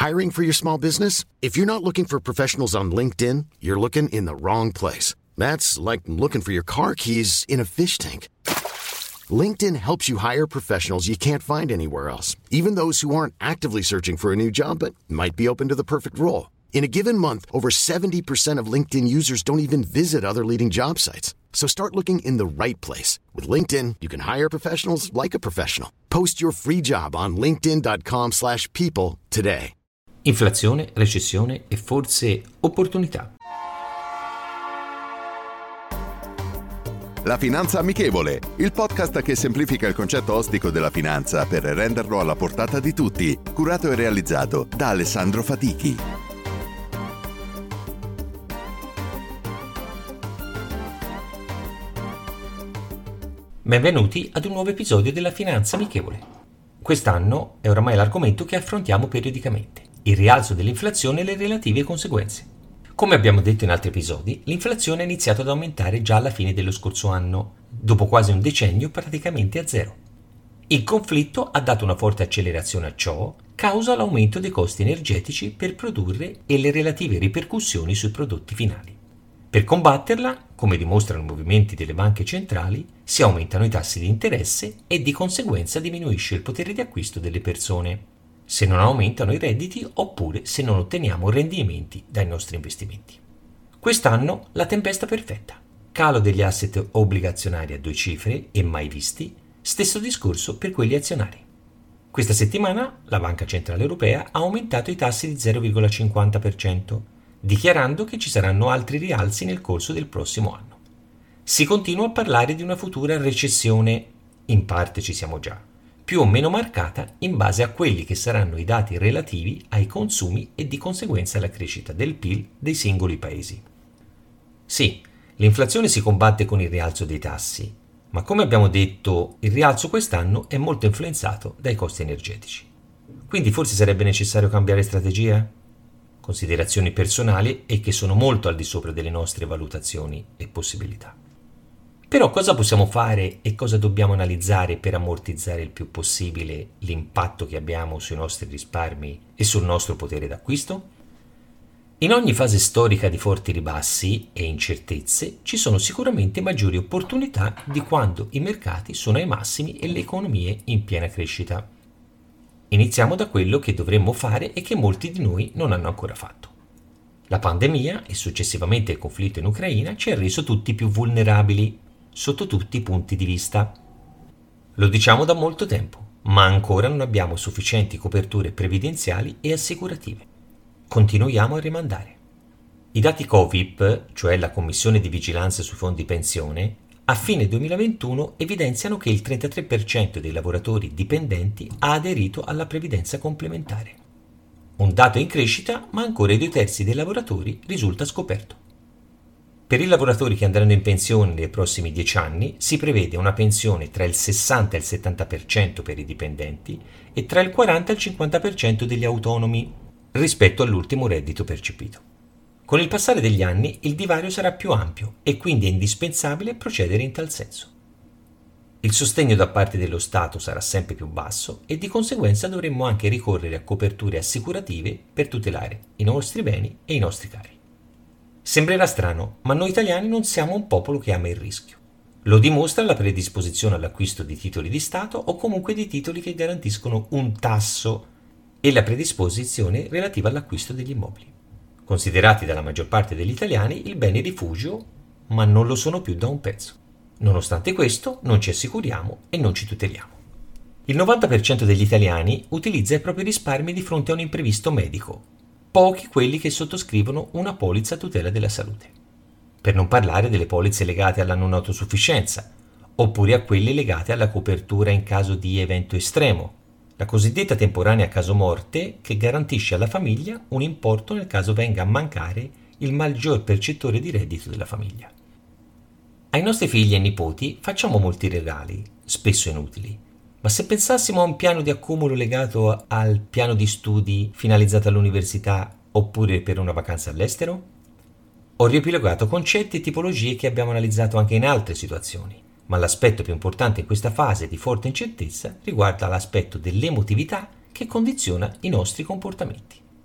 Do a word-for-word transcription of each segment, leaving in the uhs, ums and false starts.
Hiring for your small business? If you're not looking for professionals on LinkedIn, you're looking in the wrong place. That's like looking for your car keys in a fish tank. LinkedIn helps you hire professionals you can't find anywhere else, even those who aren't actively searching for a new job but might be open to the perfect role. In a given month, over seventy percent of LinkedIn users don't even visit other leading job sites. So start looking in the right place. With LinkedIn, you can hire professionals like a professional. Post your free job on linkedin dot com slash people today. Inflazione, recessione e forse opportunità. La Finanza Amichevole, il podcast che semplifica il concetto ostico della finanza per renderlo alla portata di tutti, curato e realizzato da Alessandro Fatichi. Benvenuti ad un nuovo episodio della Finanza Amichevole. Quest'anno è oramai l'argomento che affrontiamo periodicamente, il rialzo dell'inflazione e le relative conseguenze. Come abbiamo detto in altri episodi, l'inflazione ha iniziato ad aumentare già alla fine dello scorso anno, dopo quasi un decennio praticamente a zero. Il conflitto ha dato una forte accelerazione a ciò, causa l'aumento dei costi energetici per produrre e le relative ripercussioni sui prodotti finali. Per combatterla, come dimostrano i movimenti delle banche centrali, si aumentano i tassi di interesse e di conseguenza diminuisce il potere di acquisto delle persone, se non aumentano i redditi oppure se non otteniamo rendimenti dai nostri investimenti. Quest'anno la tempesta perfetta. Calo degli asset obbligazionari a due cifre e mai visti, stesso discorso per quelli azionari. Questa settimana la Banca Centrale Europea ha aumentato i tassi di zero virgola cinquanta per cento, dichiarando che ci saranno altri rialzi nel corso del prossimo anno. Si continua a parlare di una futura recessione, in parte ci siamo già, più o meno marcata in base a quelli che saranno i dati relativi ai consumi e di conseguenza alla crescita del P I L dei singoli paesi. Sì, l'inflazione si combatte con il rialzo dei tassi, ma come abbiamo detto, il rialzo quest'anno è molto influenzato dai costi energetici. Quindi forse sarebbe necessario cambiare strategia? Considerazioni personali e che sono molto al di sopra delle nostre valutazioni e possibilità. Però cosa possiamo fare e cosa dobbiamo analizzare per ammortizzare il più possibile l'impatto che abbiamo sui nostri risparmi e sul nostro potere d'acquisto? In ogni fase storica di forti ribassi e incertezze ci sono sicuramente maggiori opportunità di quando i mercati sono ai massimi e le economie in piena crescita. Iniziamo da quello che dovremmo fare e che molti di noi non hanno ancora fatto. La pandemia e successivamente il conflitto in Ucraina ci ha reso tutti più vulnerabili, sotto tutti i punti di vista. Lo diciamo da molto tempo, ma ancora non abbiamo sufficienti coperture previdenziali e assicurative. Continuiamo a rimandare. I dati COVIP, cioè la Commissione di Vigilanza sui Fondi Pensione, a fine duemilaventuno evidenziano che il trentatré per cento dei lavoratori dipendenti ha aderito alla previdenza complementare. Un dato in crescita, ma ancora i due terzi dei lavoratori risulta scoperto. Per i lavoratori che andranno in pensione nei prossimi dieci anni si prevede una pensione tra il sessanta e il settanta per cento per i dipendenti e tra il quaranta e il cinquanta per cento degli autonomi rispetto all'ultimo reddito percepito. Con il passare degli anni il divario sarà più ampio e quindi è indispensabile procedere in tal senso. Il sostegno da parte dello Stato sarà sempre più basso e di conseguenza dovremmo anche ricorrere a coperture assicurative per tutelare i nostri beni e i nostri cari. Sembrerà strano, ma noi italiani non siamo un popolo che ama il rischio. Lo dimostra la predisposizione all'acquisto di titoli di Stato o comunque di titoli che garantiscono un tasso e la predisposizione relativa all'acquisto degli immobili, considerati dalla maggior parte degli italiani il bene rifugio, ma non lo sono più da un pezzo. Nonostante questo, non ci assicuriamo e non ci tuteliamo. Il novanta per cento degli italiani utilizza i propri risparmi di fronte a un imprevisto medico, pochi quelli che sottoscrivono una polizza a tutela della salute. Per non parlare delle polizze legate alla non autosufficienza, oppure a quelle legate alla copertura in caso di evento estremo, la cosiddetta temporanea caso morte che garantisce alla famiglia un importo nel caso venga a mancare il maggior percettore di reddito della famiglia. Ai nostri figli e nipoti facciamo molti regali, spesso inutili, ma se pensassimo a un piano di accumulo legato al piano di studi finalizzato all'università oppure per una vacanza all'estero? Ho riepilogato concetti e tipologie che abbiamo analizzato anche in altre situazioni, ma l'aspetto più importante in questa fase di forte incertezza riguarda l'aspetto dell'emotività che condiziona i nostri comportamenti.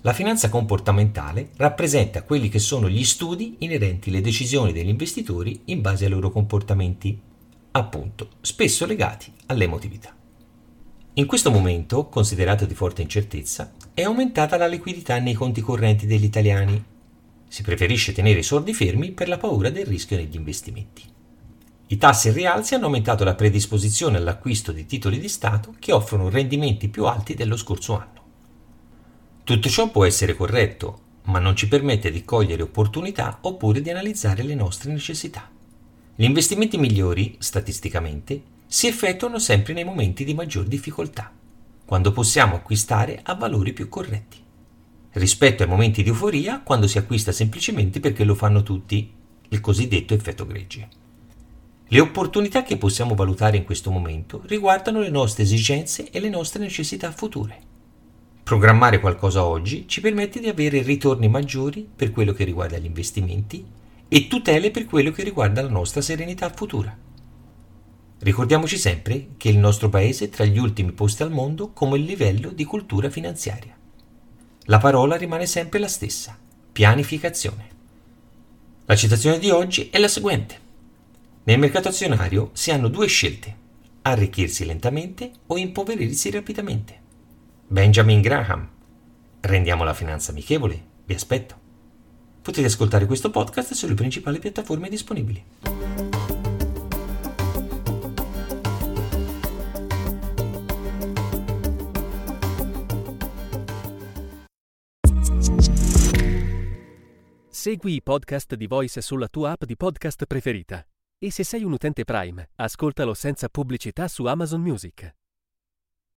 La finanza comportamentale rappresenta quelli che sono gli studi inerenti alle decisioni degli investitori in base ai loro comportamenti, appunto, spesso legati all'emotività. In questo momento, considerato di forte incertezza, è aumentata la liquidità nei conti correnti degli italiani. Si preferisce tenere i soldi fermi per la paura del rischio negli investimenti. I tassi e rialzi hanno aumentato la predisposizione all'acquisto di titoli di Stato che offrono rendimenti più alti dello scorso anno. Tutto ciò può essere corretto, ma non ci permette di cogliere opportunità oppure di analizzare le nostre necessità. Gli investimenti migliori, statisticamente, si effettuano sempre nei momenti di maggior difficoltà, quando possiamo acquistare a valori più corretti, rispetto ai momenti di euforia quando si acquista semplicemente perché lo fanno tutti, il cosiddetto effetto gregge. Le opportunità che possiamo valutare in questo momento riguardano le nostre esigenze e le nostre necessità future. Programmare qualcosa oggi ci permette di avere ritorni maggiori per quello che riguarda gli investimenti e tutele per quello che riguarda la nostra serenità futura. Ricordiamoci sempre che il nostro paese è tra gli ultimi posti al mondo come livello di cultura finanziaria. La parola rimane sempre la stessa: pianificazione. La citazione di oggi è la seguente: nel mercato azionario si hanno due scelte: arricchirsi lentamente o impoverirsi rapidamente. Benjamin Graham. Rendiamo la finanza amichevole. Vi aspetto. Potete ascoltare questo podcast sulle principali piattaforme disponibili. Segui i podcast di Voice sulla tua app di podcast preferita. E se sei un utente Prime, ascoltalo senza pubblicità su Amazon Music.